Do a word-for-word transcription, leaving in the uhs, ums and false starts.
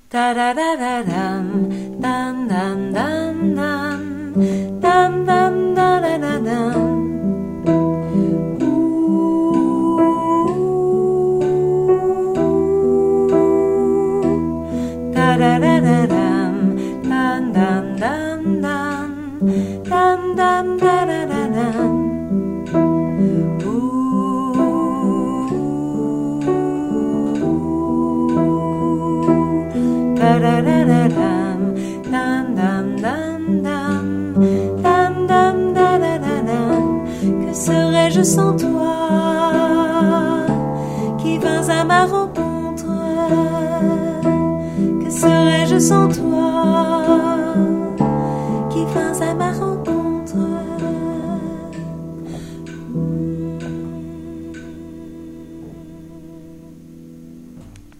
Da da da da dum, dum dum dum dum, dum dum da da da dum. Da da da da dum, dum dum dum dum, dum dum da da da dum. Da da da da dum, dum dum dum dum, dum dum da da da dum. Que serais-je sans toi, qui vins à ma rencontre? Que serais-je sans toi, qui vins à ma rencontre?